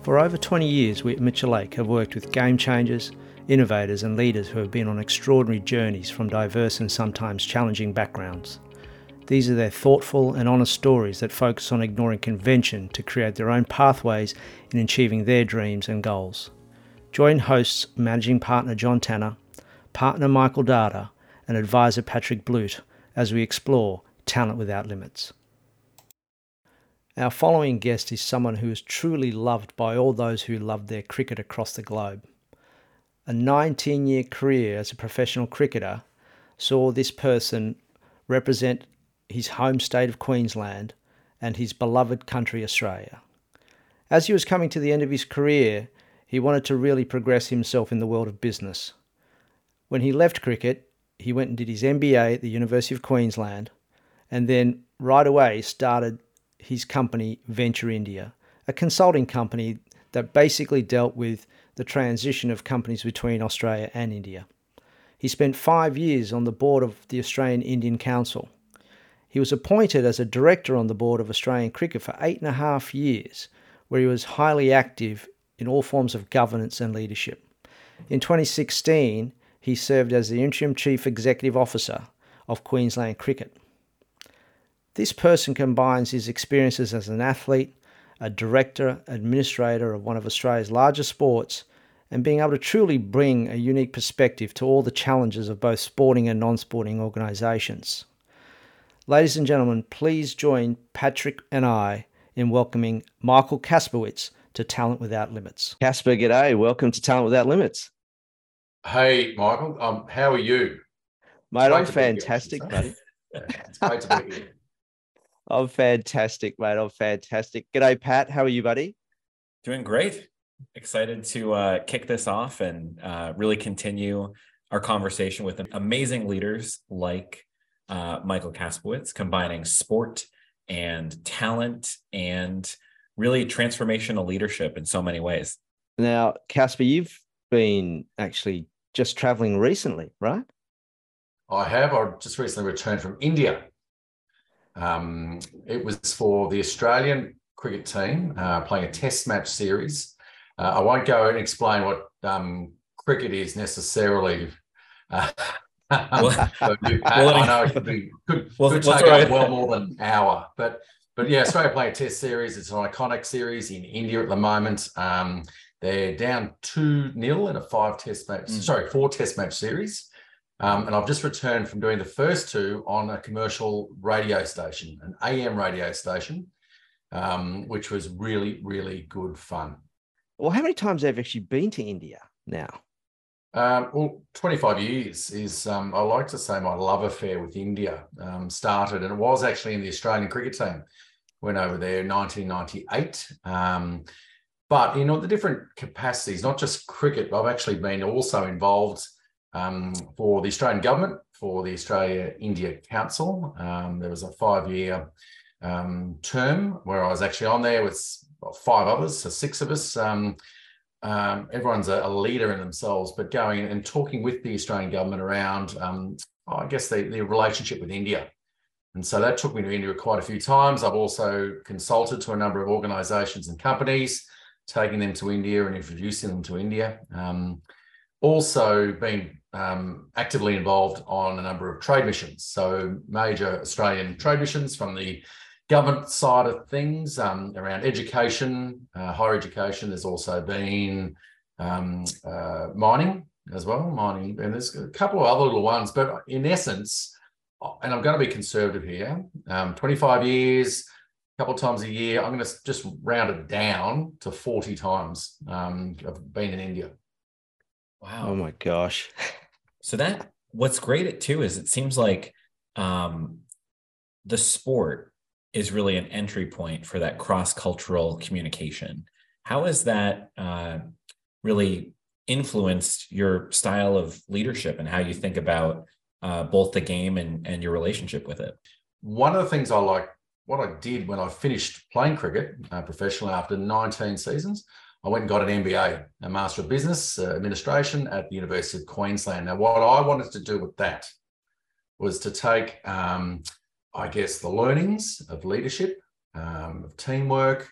For over 20 years, we at Mitchell Lake have worked with game changers, innovators and leaders who have been on extraordinary journeys from diverse and sometimes challenging backgrounds. These are their thoughtful and honest stories that focus on ignoring convention to create their own pathways in achieving their dreams and goals. Join hosts Managing Partner John Tanner, Partner Michael Data and Advisor Patrick Blute as we explore talent without limits. Our following guest is someone who is truly loved by all those who love their cricket across the globe. A 19-year career as a professional cricketer saw this person represent his home state of Queensland and his beloved country Australia. As he was coming to the end of his career, he wanted to really progress himself in the world of business. When he left cricket, he went and did his MBA at the University of Queensland and then right away started his company Venture India, a consulting company that basically dealt with the transition of companies between Australia and India. He spent 5 years on the board of the Australian Indian Council. He was appointed as a director on the board of Australian Cricket for 8.5 years, where he was highly active in all forms of governance and leadership. In 2016, he served as the interim chief executive officer of Queensland Cricket. This person combines his experiences as an athlete, a director, administrator of one of Australia's largest sports, and being able to truly bring a unique perspective to all the challenges of both sporting and non-sporting organisations. Ladies and gentlemen, please join Patrick and I in welcoming Michael Kasprowicz to Talent Without Limits. Casper, g'day. Welcome to Talent Without Limits. Hey, Michael. How are you? Mate, I'm fantastic, buddy. It's great to be here. I'm fantastic, mate. I'm fantastic. G'day, Pat. How are you, buddy? Doing great. Excited to kick this off and really continue our conversation with amazing leaders like Michael Kasprowicz, combining sport and talent and really transformational leadership in so many ways. Now, Casper, you've been actually just traveling recently, right? I have. I just recently returned from India. It was for the Australian cricket team playing a test match series. I won't go and explain what cricket is necessarily. I know it could take up well more than an hour, but yeah, Australia playing a test series. It's an iconic series in India at the moment. They're down 2-0 in a 4 test match series. And I've just returned from doing the first 2 on a commercial radio station, an AM radio station, which was really, really good fun. Well, how many times have you actually been to India now? 25 years is, I like to say, my love affair with India started, and it was actually in the Australian cricket team. Went over there in 1998. But, the different capacities, not just cricket, I've actually been also involved for the Australian government, for the Australia-India Council. There was a 5-year term where I was actually on there with 5 others, so 6 of us. Everyone's a leader in themselves, but going and talking with the Australian government around, I guess, the relationship with India. And so that took me to India quite a few times. I've also consulted to a number of organisations and companies, taking them to India and introducing them to India. Also been actively involved on a number of trade missions. So major Australian trade missions from the government side of things around education, higher education. There's also been mining as well, and there's a couple of other little ones. But in essence, and I'm going to be conservative here, 25 years, a couple of times a year, I'm going to just round it down to 40 times I've been in India. Wow. Oh my gosh. So what's great too is it seems like the sport is really an entry point for that cross-cultural communication. How has that really influenced your style of leadership and how you think about both the game and your relationship with it? One of the things I like, what I did when I finished playing cricket professionally after 19 seasons, I went and got an MBA, a Master of Business Administration at the University of Queensland. Now, what I wanted to do with that was to take, I guess, the learnings of leadership, of teamwork,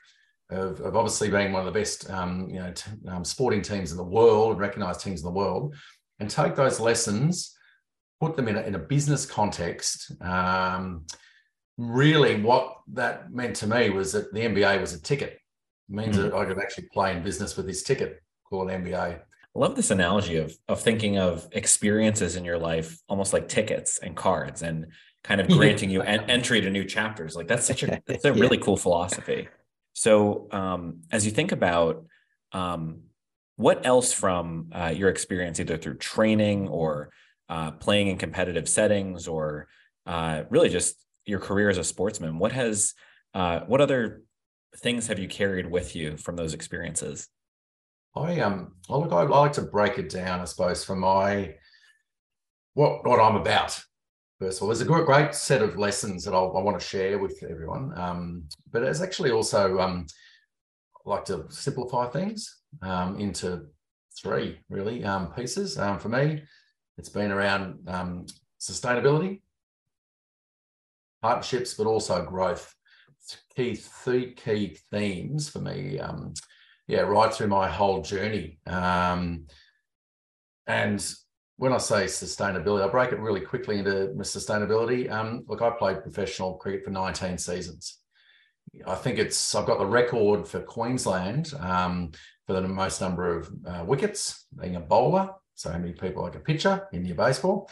of obviously being one of the best, sporting teams in the world, recognised teams in the world, and take those lessons, put them in a business context. Really, what that meant to me was that the MBA was a ticket. It means that I could actually play in business with this ticket called MBA. I love this analogy of thinking of experiences in your life almost like tickets and cards, and kind of granting you entry to new chapters. Like that's a really cool philosophy. So as you think about what else from your experience, either through training or playing in competitive settings, or really just your career as a sportsman, what other things have you carried with you from those experiences? I like to break it down, I suppose, from what I'm about. First of all, there's a great set of lessons that I want to share with everyone. But it's actually also I like to simplify things into three really pieces. For me, it's been around sustainability, partnerships, but also growth. Three key themes for me, right through my whole journey. And when I say sustainability, I'll break it really quickly into sustainability. Look, I played professional cricket for 19 seasons. I think I've got the record for Queensland for the most number of wickets, being a bowler. So how many people like a pitcher in your baseball?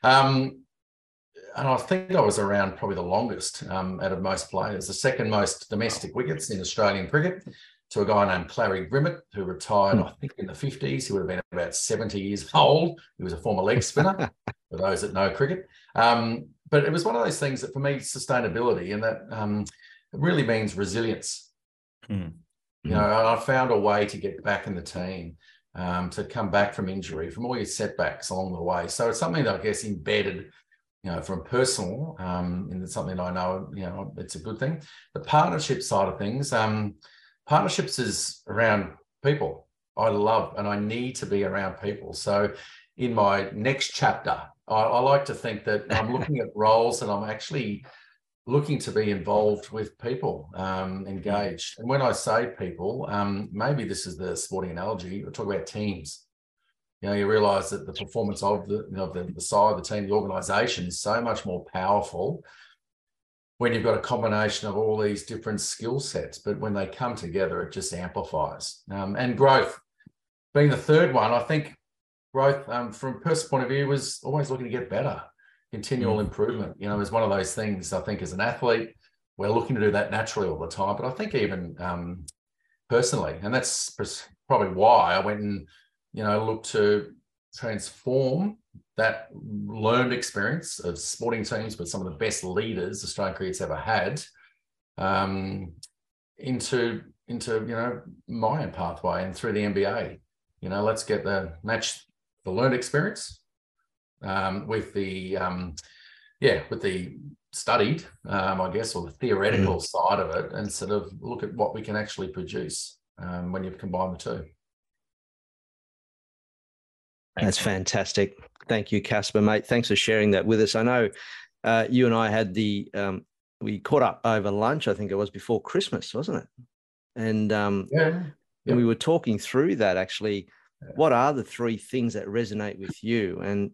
And I think I was around probably the longest out of most players, the second most domestic wickets in Australian cricket, to a guy named Clarry Grimmett, who retired, I think, in the 50s. He would have been about 70 years old. He was a former leg spinner, for those that know cricket. But it was one of those things that, for me, sustainability, and that it really means resilience. You know, I found a way to get back in the team, to come back from injury, from all your setbacks along the way. So it's something that I guess embedded, from personal, and it's something I know, it's a good thing. The partnership side of things, partnerships is around people. I love and I need to be around people. So in my next chapter, I like to think that I'm looking at roles and I'm actually looking to be involved with people, engaged. And when I say people, maybe this is the sporting analogy, we're talking about teams. You realise that the performance of the side, the team, the organisation is so much more powerful when you've got a combination of all these different skill sets. But when they come together, it just amplifies. And growth being the third one, I think growth from a personal point of view was always looking to get better, continual improvement. Is one of those things. I think as an athlete, we're looking to do that naturally all the time. But I think even personally, and that's probably why I went and look to transform that learned experience of sporting teams with some of the best leaders Australian cricket's ever had, into my own pathway and through the MBA. Let's match the learned experience with the studied, I guess, or the theoretical side of it, and sort of look at what we can actually produce when you combine the two. That's fantastic. Thank you, Casper, mate. Thanks for sharing that with us. I know you and I had we caught up over lunch, I think it was before Christmas, wasn't it? And and we were talking through that actually. What are the three things that resonate with you? And,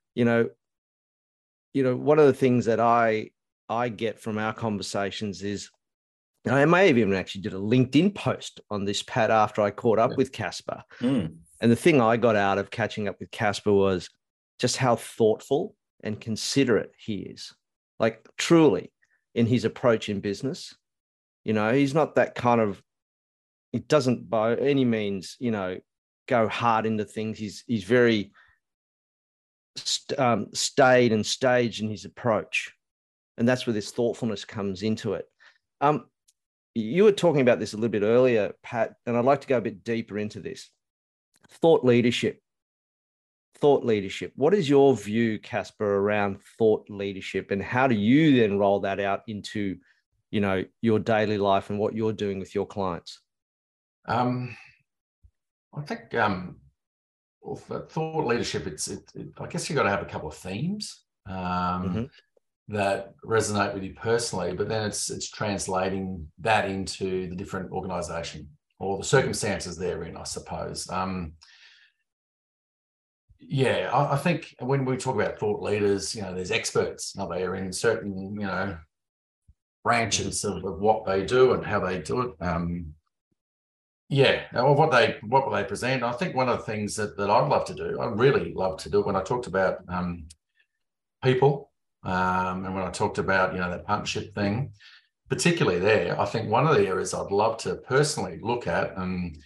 one of the things that I get from our conversations is, I may have even actually did a LinkedIn post on this, Pat, after I caught up with Casper. And the thing I got out of catching up with Casper was just how thoughtful and considerate he is, like truly in his approach in business. He's not that kind of, he doesn't by any means, go hard into things. He's very staid and staged in his approach. And that's where this thoughtfulness comes into it. You were talking about this a little bit earlier, Pat, and I'd like to go a bit deeper into this. Thought leadership. What is your view, Casper, around thought leadership, and how do you then roll that out into, your daily life and what you're doing with your clients? I think, for thought leadership, I guess you've got to have a couple of themes. that resonate with you personally, but then it's translating that into the different organisation or the circumstances they're in, I suppose. I think when we talk about thought leaders, there's experts out there in certain, branches of what they do and how they do it. Or what they present. I think one of the things that I'd love to do, I really love to do it when I talked about people, and when I talked about, that partnership thing, particularly there, I think one of the areas I'd love to personally look at, and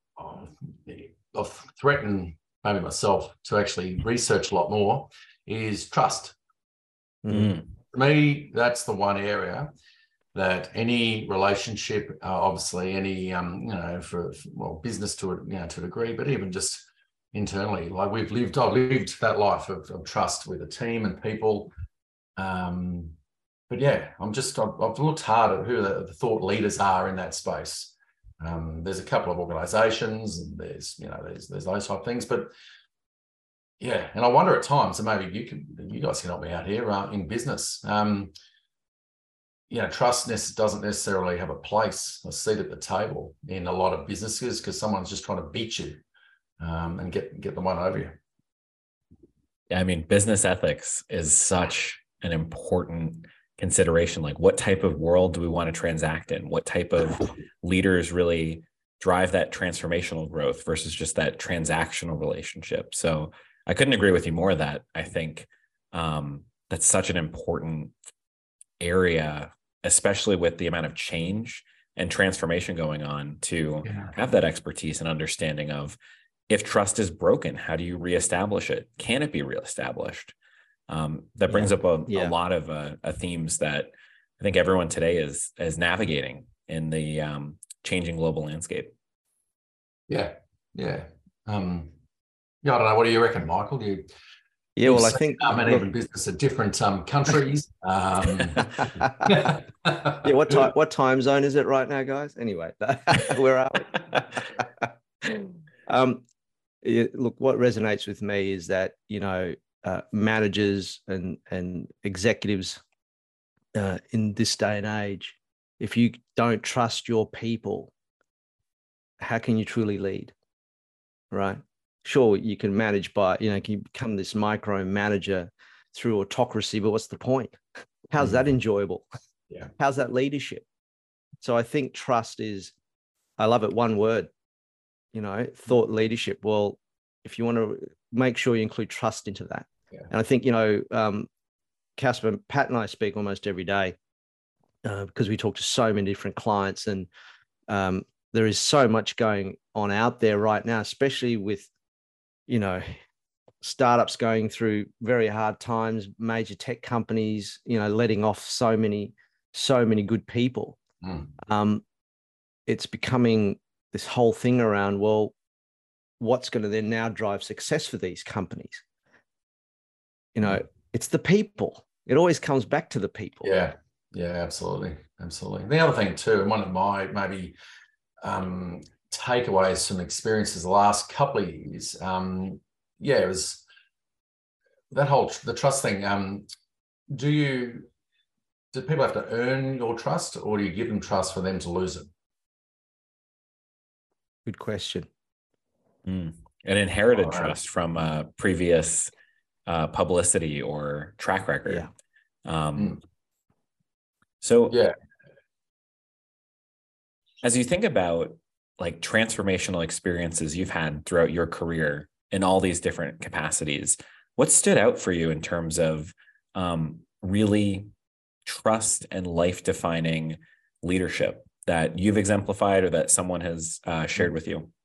I've threatened maybe myself to actually research a lot more, is trust. Mm. For me, that's the one area that any relationship, obviously any, for business to a degree, but even just internally, like I've lived that life of trust with a team and people. But yeah, I've looked hard at who the thought leaders are in that space. There's a couple of organisations, and there's those type of things, but yeah, and I wonder at times, and maybe you guys can help me out here in business. Trust doesn't necessarily have a seat at the table in a lot of businesses, because someone's just trying to beat you and get the one over you. Yeah, I mean, business ethics is such an important consideration. Like, what type of world do we want to transact in? What type of leaders really drive that transformational growth versus just that transactional relationship? So I couldn't agree with you more that I think that's such an important area, especially with the amount of change and transformation going on, to have that expertise and understanding of, if trust is broken, how do you reestablish it? Can it be reestablished? That brings up a lot of themes that I think everyone today is navigating in the changing global landscape. I don't know. What do you reckon, Michael? Well, I think even business at different countries. What time zone is it right now, guys? Anyway, where are we? Look, what resonates with me is that managers and executives in this day and age, if you don't trust your people, how can you truly lead? Right? Sure, you can manage by, can you become this micro manager through autocracy, but what's the point? How's that enjoyable? Yeah. How's that leadership? So I think trust is, I love it, one word, thought leadership. Well, if you want to make sure you include trust into that. Yeah. And I think, Casper, Pat and I speak almost every day because we talk to so many different clients, and there is so much going on out there right now, especially with, startups going through very hard times, major tech companies, letting off so many good people. It's becoming this whole thing around, well, what's going to then now drive success for these companies? It's the people. It always comes back to the people. Yeah, absolutely. The other thing too, and one of my maybe takeaways from experiences the last couple of years, it was that the trust thing. Do people have to earn your trust, or do you give them trust for them to lose it? Good question. An inherited trust from previous publicity or track record. As you think about like transformational experiences you've had throughout your career in all these different capacities, what stood out for you in terms of really trust and life-defining leadership that you've exemplified or that someone has shared with you?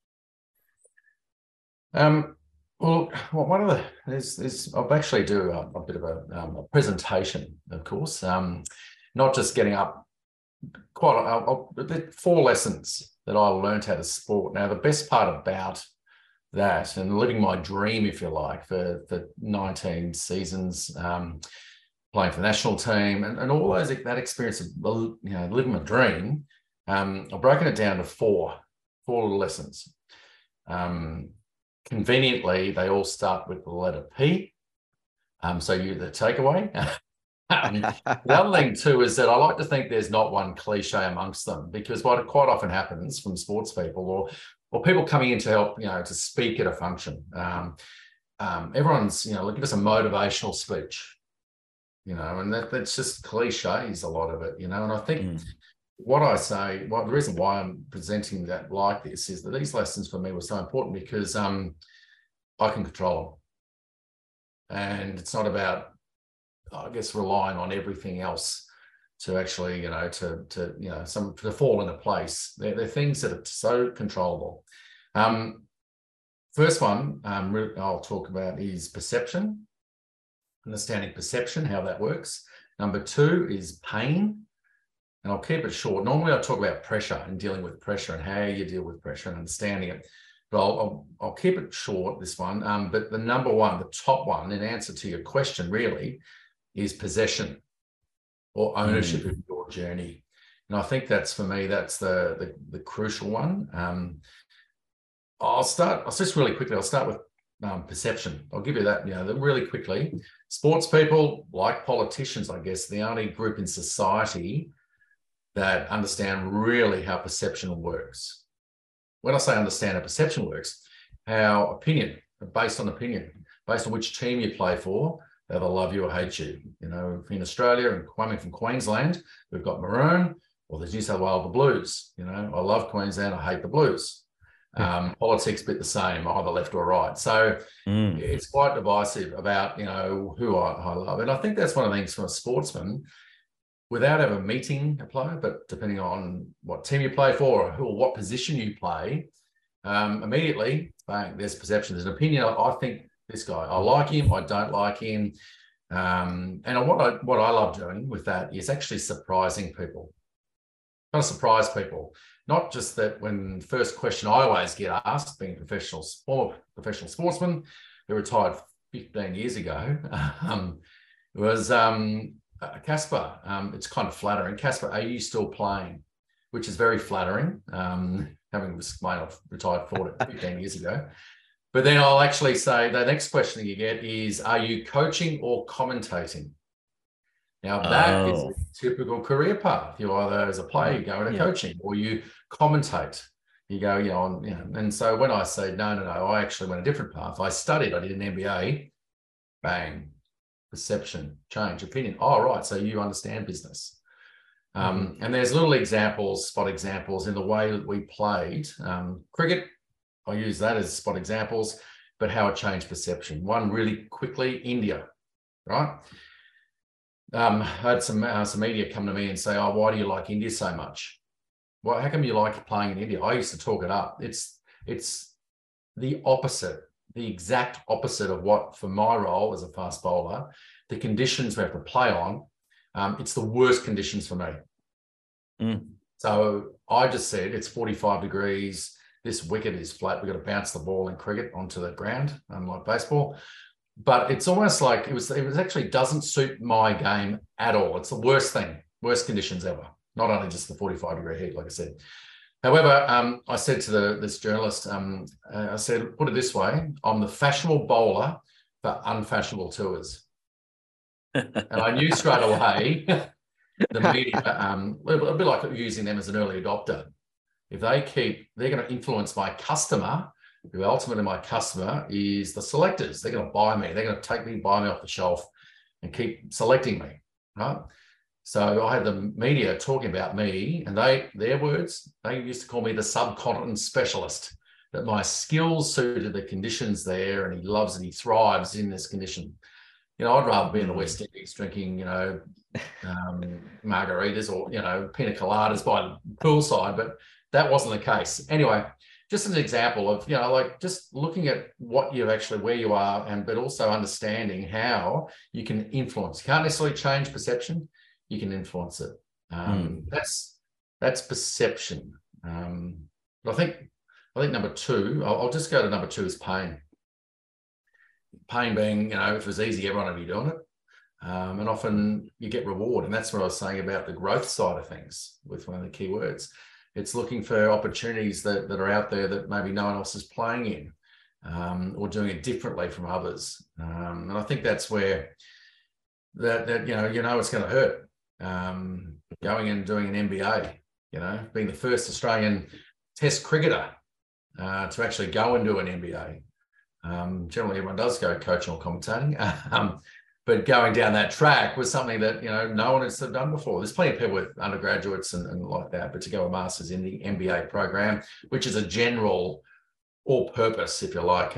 Well, one of the I'll actually do a bit of a presentation, of course, not just getting up. Quite 4 lessons that I learned out of sport. Now, the best part about that, and living my dream, if you like, for 19 seasons, playing for the national team, and all that experience of living my dream, I've broken it down to 4 little lessons. Conveniently, they all start with the letter P. So the takeaway, The other thing too is that I like to think there's not one cliche amongst them, because what quite often happens from sports people or people coming in to help, to speak at a function. Everyone's, give us a motivational speech, and that's just cliches, a lot of it, and I think what I say, the reason why I'm presenting that like this is that these lessons for me were so important because I can control them. And it's not about, I guess, relying on everything else to actually, to fall into place. They're things that are so controllable. First one I'll talk about is perception, understanding perception, how that works. Number 2 is pain. And I'll keep it short. Normally I talk about pressure and dealing with pressure and how you deal with pressure and understanding it. But I'll keep it short, this one. But the number one, the top one, in answer to your question really, is possession or ownership of your journey. And I think that's, for me, that's the crucial one. I'll start with perception. I'll give you that, really quickly. Sports people, like politicians, I guess, the only group in society that understand really how perception works. When I say understand how perception works, how opinion, based on which team you play for, they'll love you or hate you. In Australia, and coming from Queensland, we've got Maroon, or there's New South Wales, the Blues. I love Queensland, I hate the Blues. Politics, bit the same, either left or right. So it's quite divisive about, who I love. And I think that's one of the things from a sportsman, without ever meeting a player, but depending on what team you play for or what position you play, immediately, bang, there's perception, there's an opinion. I think this guy, I like him, I don't like him. And what I love doing with that is actually surprising people. Trying to surprise people. Not just that. When first question I always get asked, being a professional sportsman who retired 15 years ago, was Casper, it's kind of flattering. Casper, are you still playing? Which is very flattering, having explained I've retired 15 years ago. But then I'll actually say the next question you get is, are you coaching or commentating? Now, that is a typical career path. You either, as a player, you go into coaching, or you commentate. You go, and so when I say, no, I actually went a different path. I studied, I did an MBA, bang. Perception, change, opinion. Oh, right. So you understand business. And there's little spot examples in the way that we played. Cricket, I use that as spot examples, but how it changed perception. One really quickly, India, right? I had some media come to me and say, oh, why do you like India so much? Well, how come you like playing in India? I used to talk it up. It's the opposite. The exact opposite of what, for my role as a fast bowler, the conditions we have to play on, it's the worst conditions for me. So I just said, it's 45 degrees. This wicket is flat. We've got to bounce the ball in cricket onto the ground, unlike baseball. But it's almost like it was actually doesn't suit my game at all. It's the worst thing, worst conditions ever. Not only just the 45-degree heat, like I said. However, I said to this journalist, I said, put it this way, I'm the fashionable bowler for unfashionable tours. And I knew straight away the media, a bit like using them as an early adopter. If they're going to influence my customer, who ultimately my customer is the selectors. They're going to buy me. They're going to buy me off the shelf and keep selecting me, right? So I had the media talking about me, and their words, they used to call me the subcontinent specialist, that my skills suited the conditions there, and he loves and he thrives in this condition. I'd rather be in the West Indies drinking, margaritas or, pina coladas by the poolside, but that wasn't the case. Anyway, just an example of, just looking at what you actually, where you are, but also understanding how you can influence. You can't necessarily change perception. You can influence it. That's perception. But I think number 2, I'll just go to number 2 is pain. Pain being, if it was easy, everyone would be doing it. And often you get reward. And that's what I was saying about the growth side of things with one of the key words. It's looking for opportunities that are out there that maybe no one else is playing in, or doing it differently from others. And I think that's where that it's going to hurt. Going and doing an MBA, being the first Australian Test cricketer to actually go and do an MBA. Generally, everyone does go coaching or commentating, but going down that track was something that no one has done before. There's plenty of people with undergraduates and like that, but to go a master's in the MBA program, which is a general, all-purpose, if you like,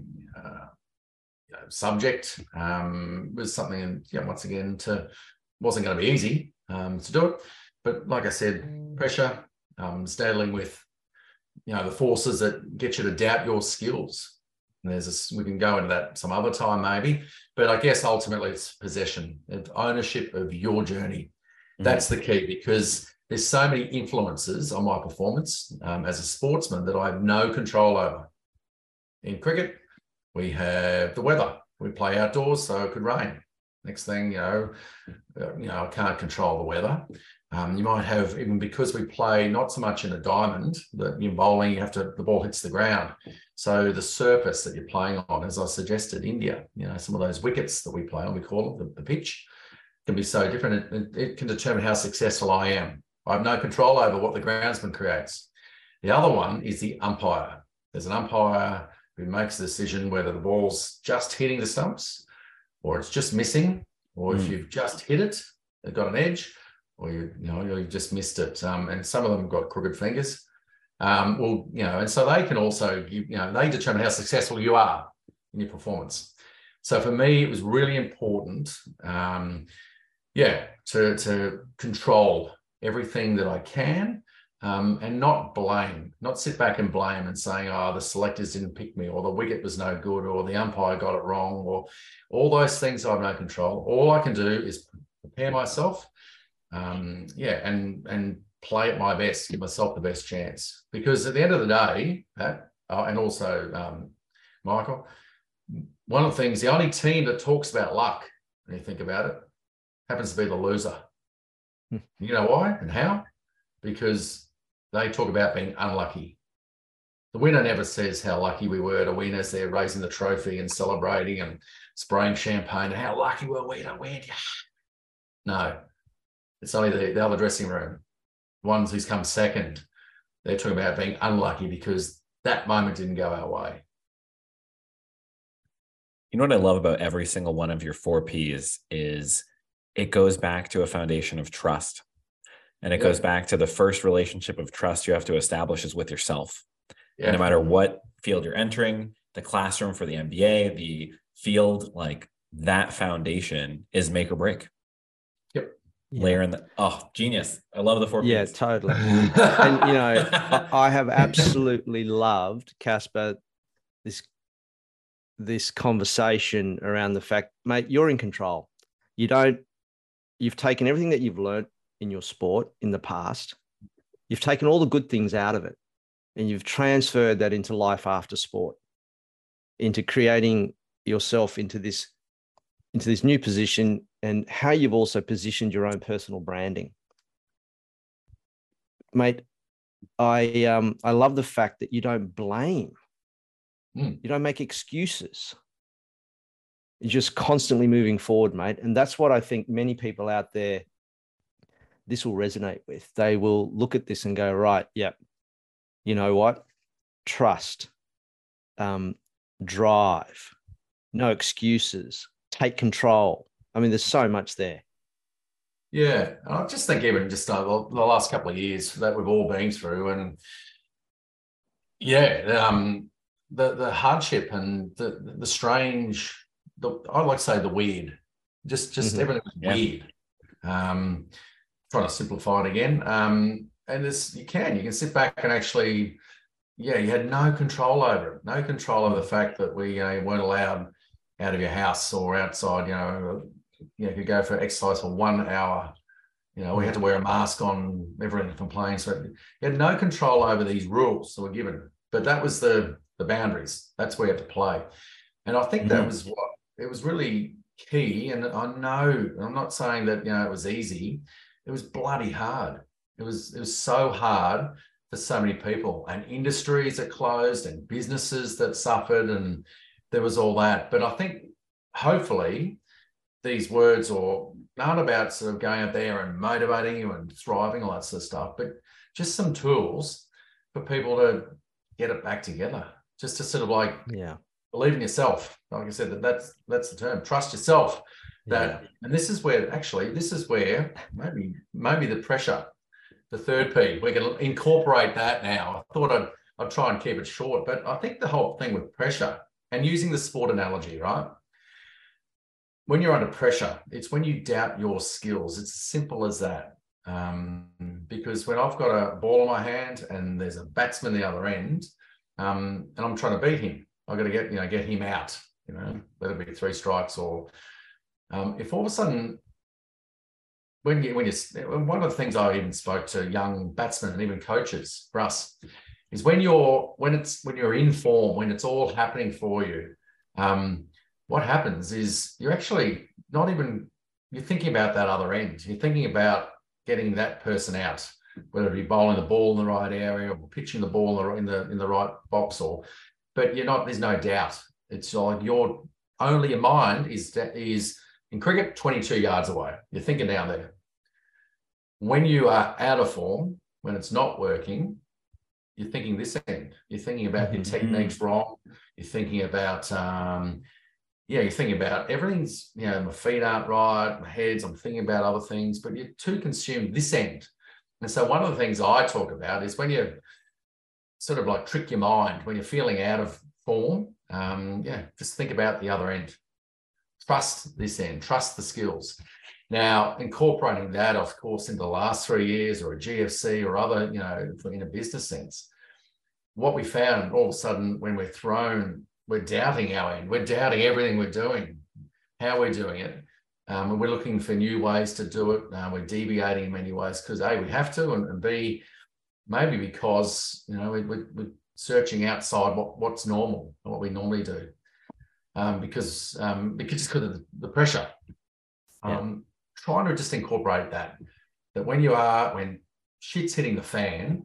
subject, was something. Once again, wasn't going to be easy to do it, but like I said, pressure, dealing with the forces that get you to doubt your skills. And we can go into that some other time maybe, but I guess ultimately it's possession and ownership of your journey. That's the key, because there's so many influences on my performance as a sportsman that I have no control over. In cricket, we have the weather. We play outdoors, so it could rain. Next thing, I can't control the weather. You might have, even because we play not so much in a diamond, that in bowling, the ball hits the ground. So the surface that you're playing on, as I suggested, India, some of those wickets that we play on, we call it the pitch, can be so different. It can determine how successful I am. I have no control over what the groundsman creates. The other one is the umpire. There's an umpire who makes a decision whether the ball's just hitting the stumps, or it's just missing, or if you've just hit it, they've got an edge, or you've just missed it. And some of them have got crooked fingers. And so they can also, they determine how successful you are in your performance. So for me, it was really important, to control everything that I can, and not sit back and blame and saying, the selectors didn't pick me, or the wicket was no good, or the umpire got it wrong, or all those things I have no control. All I can do is prepare myself, and play at my best, give myself the best chance. Because at the end of the day, Pat, and also Michael, one of the things, the only team that talks about luck, when you think about it, happens to be the loser. You know why and how? Because they talk about being unlucky. The winner never says how lucky we were to win, as they're raising the trophy and celebrating and spraying champagne and how lucky were we to win. No, it's only the other dressing room. The ones who's come second, they're talking about being unlucky because that moment didn't go our way. You know what I love about every single one of your 4 Ps is it goes back to a foundation of trust. And it goes back to the first relationship of trust you have to establish is with yourself. Yeah. And no matter what field you're entering, the classroom for the MBA, the field, like that foundation is make or break. Yep. Layer in genius. I love the 4 Ps. Yeah, totally. And, I have absolutely loved, Casper, this conversation around the fact, mate, you're in control. You've taken everything that you've learned in your sport in the past, you've taken all the good things out of it, and you've transferred that into life after sport, into creating yourself into this new position, and how you've also positioned your own personal branding. Mate, I love the fact that you don't blame. You don't make excuses. You're just constantly moving forward, mate. And that's what I think many people out there, this will resonate with. They will look at this and go, right, yep, you know what? Trust, drive, no excuses, take control. I mean, there's so much there. Yeah, I just think even just the last couple of years that we've all been through, and the hardship and the strange, I like to say the weird, just everything was weird. Trying to simplify it again. And you can sit back and actually, you had no control over it, no control over the fact that we weren't allowed out of your house or outside, you could go for exercise for 1 hour. We had to wear a mask on, everyone complains. So you had no control over these rules that were given, but that was the boundaries. That's where you had to play. And I think that was what, it was really key. And I know, I'm not saying that, it was easy. It was bloody hard. It was so hard for so many people, and industries that closed and businesses that suffered, and there was all that. But I think hopefully these words or aren't about sort of going out there and motivating you and thriving, all that sort of stuff, but just some tools for people to get it back together, just to sort of like believe in yourself. Like I said, that's the term, trust yourself. And this is where maybe the pressure, the third P, we're going to incorporate that now. I thought I'd try and keep it short, but I think the whole thing with pressure and using the sport analogy, right? When you're under pressure, it's when you doubt your skills. It's as simple as that. Because when I've got a ball in my hand and there's a batsman the other end, and I'm trying to beat him, I've got to get him out, whether it be 3 strikes or if all of a sudden one of the things I even spoke to young batsmen and even coaches for us is when you're in form, when it's all happening for you, what happens is you're actually you're thinking about that other end. You're thinking about getting that person out, whether it be bowling the ball in the right area or pitching the ball in the right box, but there's no doubt. It's like your mind is in cricket 22 yards away. You're thinking down there. When you are out of form, when it's not working, you're thinking this end. You're thinking about your techniques wrong. You're thinking about you're thinking about everything's, my feet aren't right, my head's, I'm thinking about other things, but you're too consumed this end. And so one of the things I talk about is when you sort of like trick your mind, when you're feeling out of form, just think about the other end. Trust this end, trust the skills. Now, incorporating that, of course, into the last 3 years or a GFC or other, in a business sense, what we found all of a sudden when we're doubting our end. We're doubting everything we're doing, how we're doing it. And we're looking for new ways to do it. We're deviating in many ways because A, we have to, and B, maybe because, we're searching outside what's normal and what we normally do. Because of the pressure. Trying to just incorporate that when shit's hitting the fan,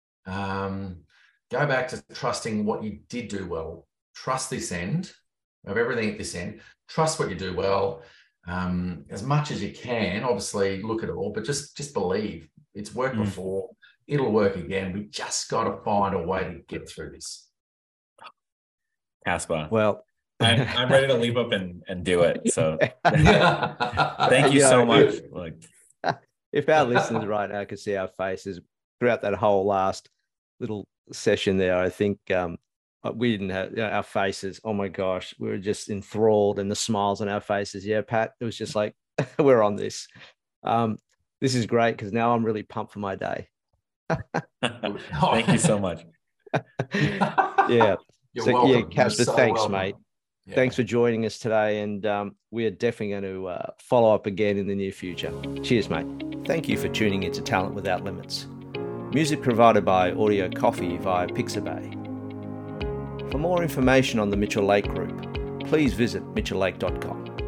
go back to trusting what you did do well. Trust this end of everything at this end. Trust what you do well, as much as you can. Obviously, look at it all, but just believe it's worked before. It'll work again. We just got to find a way to get through this. Caspar. Well, I'm ready to leap up and do it. So thank you so much. If our listeners right now could see our faces throughout that whole last little session there, I think we didn't have our faces. Oh my gosh, we were just enthralled, and the smiles on our faces. Yeah, Pat, it was just like we're on this. This is great because now I'm really pumped for my day. Thank you so much. Yeah. Caspar, thanks, welcome. Mate. Yeah. Thanks for joining us today, and we are definitely going to follow up again in the near future. Cheers, mate. Thank you for tuning into Talent Without Limits. Music provided by Audio Coffee via Pixabay. For more information on the Mitchell Lake Group, please visit mitchelllake.com.